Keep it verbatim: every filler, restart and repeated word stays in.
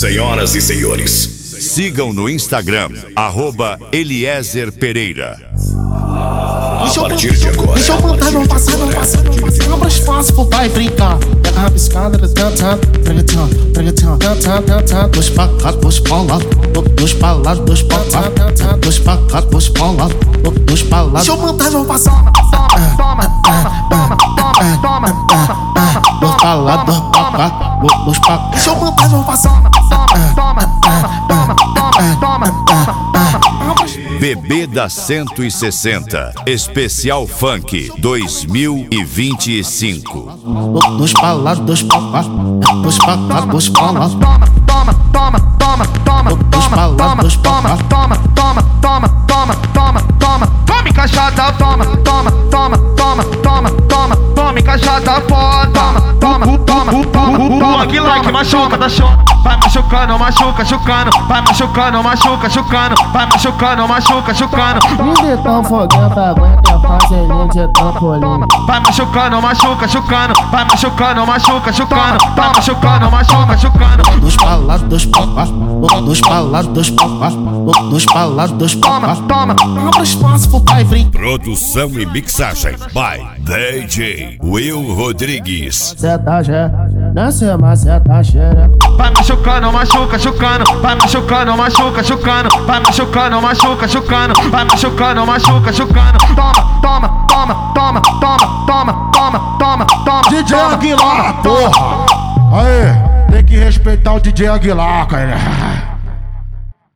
Senhoras e senhores, sigam no Instagram, arroba Eliezer Pereira. A partir de agora, deixa eu mandar, não passar, não passar, não passar. Abra espaço pro pai brincar. Pega a rabiscada, tantã, pregatão, pregatão, tantã, tantã. Dois pra cá, dois pra lá, dois pra lá, dois pra cá, dois pra cá, dois pra lá, dois pra lá. Deixa eu mandar, não passar. Toma, toma, toma, toma, toma. Dois pra lá, dois pra cá, dois pra cá. Deixa eu mandar, não passar. Toma, toma, toma, toma, toma. Bebê da cento e sessenta, especial funk dois mil e vinte e cinco. Dois pra lá, dois pra cá, dois pra cá, dois pra lá. Toma, toma, toma, toma, toma, Dois pra lá, dois pra cá. toma, toma, toma, toma, toma, toma, tome cachada, toma, toma, toma, toma, toma, toma, tome cachada, foda, toma, toma, toma, toma, que like machuca, dá show, vai machucando, machuca, chucando, vai machucando, machuca, chucando, vai machucando, machuca, chucando. Me tão foguenta, aguenta fazer de trampolim. Vai machucando, machuca, chucando, vai machucando, machuca, chucando, vai machucando, machuca, chucando. Dois pra lá, dois pra cá, dois pra lá, dois pra cá, dois pra lá, dois pra cá. Toma, Abra espaço pro pai brincar. Produção e mixagem by D J Will Rodrigues. Cê tá já, nasce mais cê tá cheira. vai machucando, machuca, chucando, vai machucando, machuca, chucando, vai machucando, machuca, chucando, vai machucando, machuca, chucando. Toma, toma, toma, toma, toma, toma, toma, toma, toma. D J Aguilar, porra! Aê, tem que respeitar o D J Aguilar, cara.